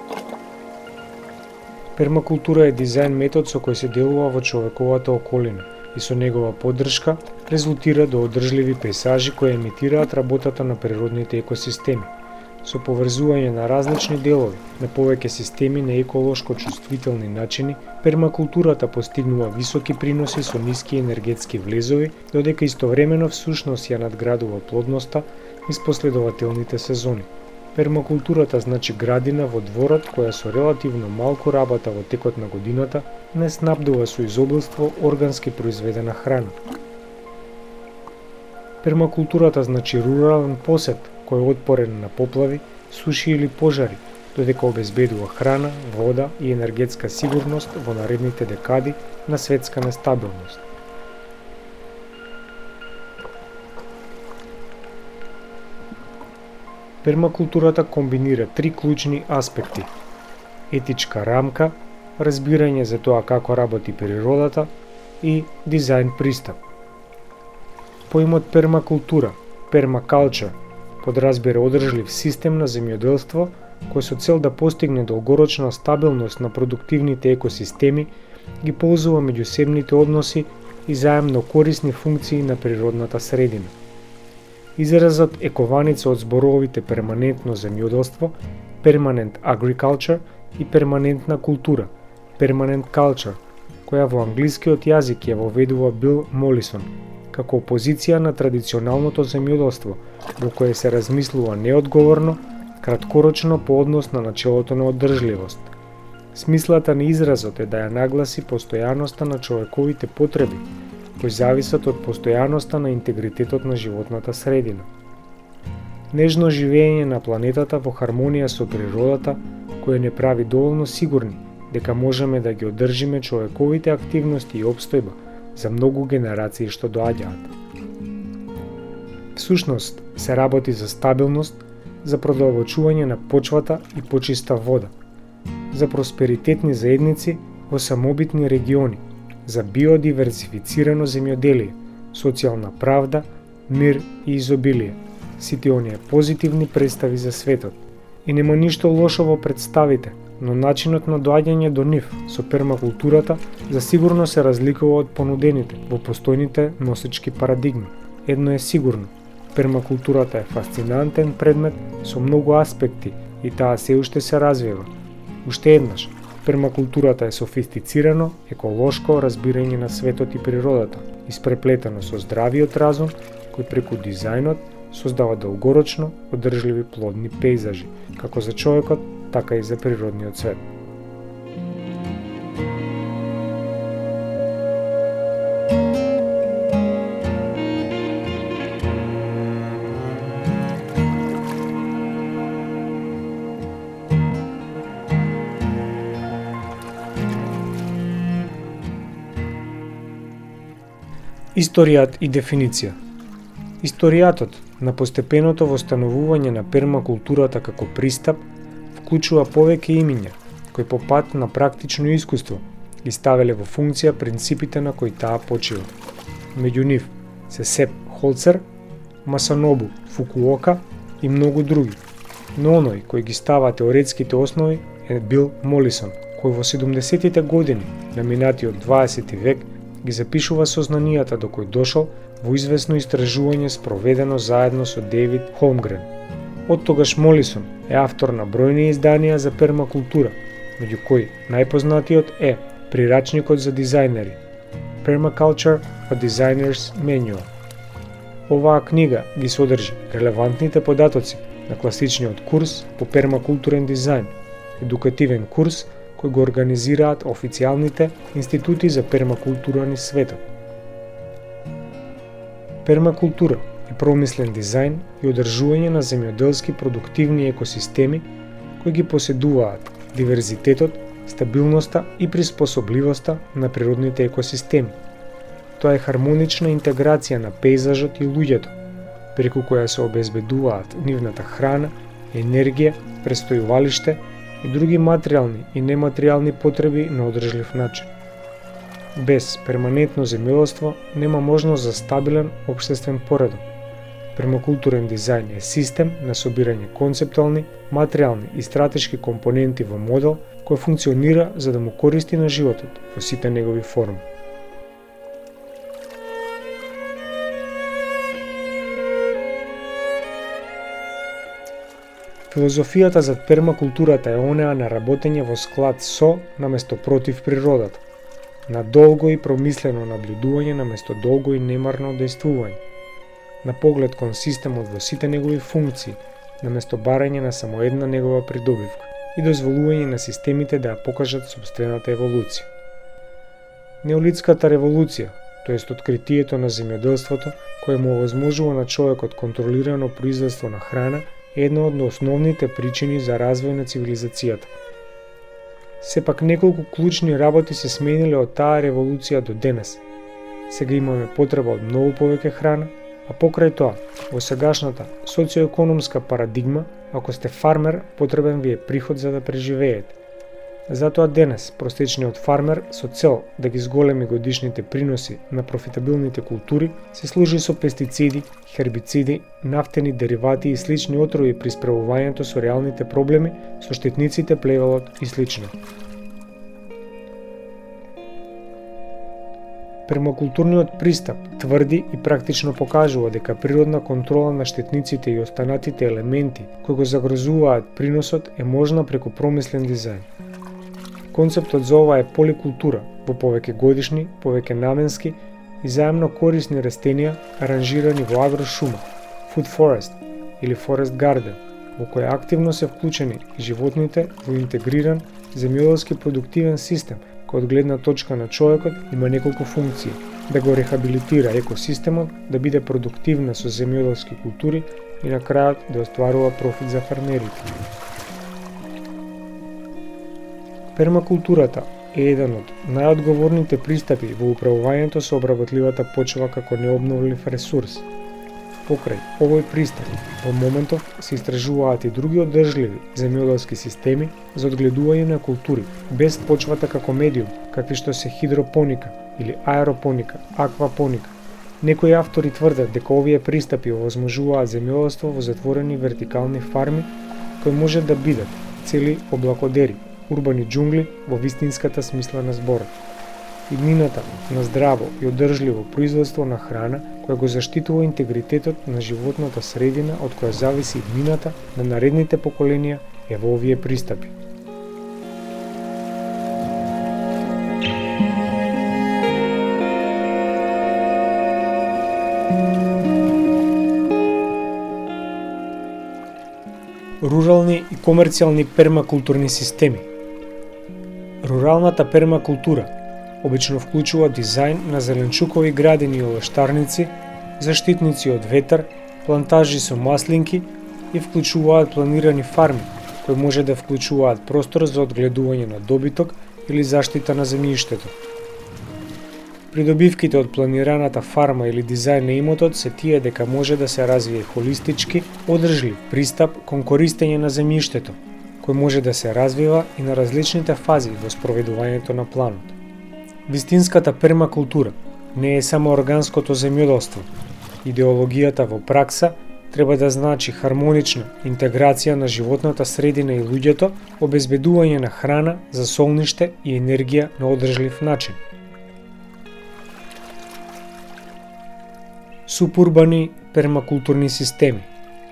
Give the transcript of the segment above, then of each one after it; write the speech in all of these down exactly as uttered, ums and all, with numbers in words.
Пермакултура е дизајн метод со кој се делува во човековата околина и со негова поддршка резултира до одржливи пејзажи кои емитираат работата на природните екосистеми. Со поврзување на различни делови на повеќе системи на еколошко чувствителни начини, пермакултурата постигнува високи приноси со ниски енергетски влезови, додека истовремено всушност ја надградува плодноста низ последователните сезони. Пермакултурата значи градина во дворот која со релативно малку работа во текот на годината не снабдува со изобилство органски произведена храна. Пермакултурата значи рурален посет кој е отпорен на поплави, суши или пожари, додека обезбедува храна, вода и енергетска сигурност во наредните декади на светска нестабилност. Пермакултурата комбинира три клучни аспекти: етичка рамка, разбирање за тоа како работи природата и дизајн пристап. Поимот пермакултура, permaculture, подразбира одржлив систем на земјоделство кој со цел да постигне долгорочна стабилност на продуктивните екосистеми ги ползува меѓусебните односи и заемно корисни функции на природната средина. Изразот е кованица од зборовите перманентно земјоделство, permanent agriculture и перманентна култура, permanent culture, која во англискиот јазик ја воведува Бил Молисон, како опозиција на традиционалното земјоделство, во кое се размислува неодговорно, краткорочно по однос на начелото на одржливост. Смислата на изразот е да ја нагласи постојаноста на човековите потреби, кои зависат од постојаноста на интегритетот на животната средина. Нежно живење на планетата во хармонија со природата, која не прави доволно сигурни дека можеме да ги одржиме човековите активности и опстојба за многу генерации што доаѓаат. Всушност, се работи за стабилност, за продолбочување на почвата и почиста вода, за просперитетни заедници во самобитни региони, за биодиверсифицирано земјоделие, социјална правда, мир и изобилие. Сите оние позитивни представи за светот. И нема ништо лошо во представите, но начинот на доаѓање до нив со пермакултурата засигурно се разликува од понудените во постојните носечки парадигми. Едно е сигурно, пермакултурата е фасцинантен предмет со многу аспекти и таа се уште се развива. Уште еднаш, пермакултурата е софистицирано, еколошко разбирање на светот и природата, испреплетено со здравиот разум, кој преку дизајнот создава долгорочно одржливи плодни пејзажи, како за човекот, така и за природниот свет. Историјат и дефиниција. Историјатот на постепеното востановување на пермакултурата како пристап вклучува повеќе имиња кои по пат на практично искуство ги ставеле во функција принципите на кои таа почива. Меѓу нив се Сеп Холцер, Масанобу Фукуока и многу други, но оној кој ги става теоретските основи е Бил Молисон, кој во седумдесетите години на минатиот дваесети век ги запишува сознанијата до кој дошол во известно истражување спроведено заедно со Дейвид Холмгрен. Од тогаш Молисон е автор на бројни изданија за пермакултура, меѓу кои најпознатиот е Прирачникот за дизајнери, Permaculture a Designer's Manual. Оваа книга ги содржи релевантните податоци на класичниот курс по пермакултурен дизајн, едукативен курс кој го организираат официјалните институти за пермакултура низ светот. Пермакултура е промислен дизајн и одржување на земјоделски продуктивни екосистеми кои ги поседуваат диверзитетот, стабилноста и приспособливоста на природните екосистеми. Тоа е хармонична интеграција на пејзажот и луѓето, преку која се обезбедуваат нивната храна, енергија, престојувалиште и други материјални и нематеријални потреби на одржлив начин. Без перманентно земјоделство нема можност за стабилен општествен поредок. Пермакултурен дизајн е систем на собирање концептуални, материјални и стратешки компоненти во модел кој функционира за да му користи на животот во сите негови форми. Филозофијата зад пермакултурата е онеа на работење во склад со наместо против природата, на долго и промислено наблюдување наместо долго и немарно дејствување, на поглед кон системот во сите негови функции, наместо барање на само една негова придобивка и дозволување на системите да ја покажат сопствената еволуција. Неолитската револуција, тоест откритието на земјоделството, кое му овозможува на човекот контролирано производство на храна, е една од основните причини за развој на цивилизацијата. Сепак неколку клучни работи се смениле од таа револуција до денес. Сега имаме потреба од многу повеќе храна, а покрај тоа, во сегашната социоекономска парадигма, ако сте фармер, потребен ви е приход за да преживеете. Затоа денес, простечниот фармер, со цел да ги зголеми годишните приноси на профитабилните култури, се служи со пестициди, хербициди, нафтени деривати и слични отрови при справувањето со реалните проблеми, со штетниците, плевелот и слично. Пермакултурниот пристап тврди и практично покажува дека природна контрола на штетниците и останатите елементи кои го загрозуваат приносот е можна преку промислен дизајн. Концептот за ова е поликултура, во повеќе годишни, повеќе наменски и заемно корисни растенија аранжирани во агрошума, food forest или forest garden, во кој активно се вклучени и животните во интегриран земјоделски продуктивен систем, кој од гледна точка на човекот има неколку функции: да го рехабилитира екосистемот, да биде продуктивна со земјоделски култури и на крајот да остварува профит за фермерите. Пермакултурата е еден од најодговорните пристапи во управувањето со обработливата почва како необновлив ресурс. Покрај овој пристап, во моментов се истражуваат и други одржливи земјоделски системи за одгледување на култури без почвата како медиум, какви што се хидропоника или аеропоника, аквапоника. Некои автори тврдат дека овие пристапи овозможуваат земјоделство во затворени вертикални фарми кои може да бидат цели облакодери, урбани џунгли во вистинската смисла на зборот. Иднината на здраво и одржливо производство на храна која го заштитува интегритетот на животната средина од која зависи иднината на наредните поколенија е во овие пристапи. Рурални и комерцијални пермакултурни системи. Руралната пермакултура обично вклучува дизајн на зеленчукови градини и олештарници, заштитници од ветар, плантажи со маслинки и вклучуваат планирани фарми, кои може да вклучуваат простор за одгледување на добиток или заштита на земјиштето. Придобивките од планираната фарма или дизајн на имотот се тие дека може да се развие холистички, одржлив пристап кон користење на земјиштето, кој може да се развива и на различните фази во спроведувањето на планот. Вистинската пермакултура не е само органското земјоделство. Идеологијата во пракса треба да значи хармонична интеграција на животната средина и луѓето, обезбедување на храна за солниште и енергија на одржлив начин. Супурбани пермакултурни системи.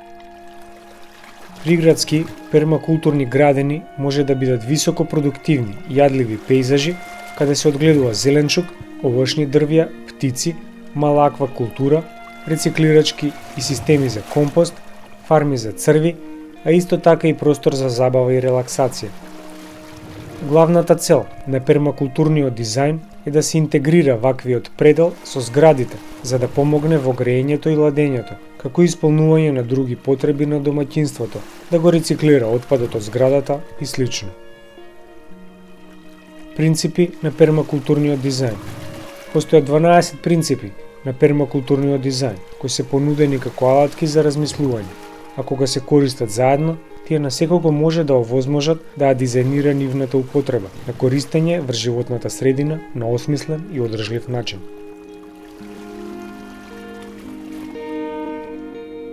Приградски пермакултурни градини може да бидат високо продуктивни, јадливи пејзажи, каде се одгледува зеленчук, овошни дрвја, птици, мала аквакултура, рециклирачки и системи за компост, фарми за црви, а исто така и простор за забава и релаксација. Главната цел на пермакултурниот дизајн е да се интегрира ваквиот предел со зградите, за да помогне во греењето и ладењето, како и исполнување на други потреби на домаќинството, да го рециклира отпадот од зградата и слично. Принципи на пермакултурниот дизајн. Постојат дванаесет принципи на пермакултурниот дизајн, кои се понудени како алатки за размислување, а кога се користат заедно, тие на секого може да овозможат да ја дизајнира нивната употреба на користење врз животната средина на осмислен и одржлив начин.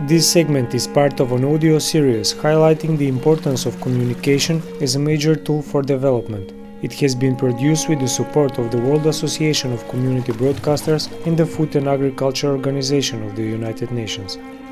This segment is part of an audio series highlighting the importance of communication as a major tool for development. It has been produced with the support of the World Association of Community Broadcasters and the Food and Agriculture Organization of the United Nations.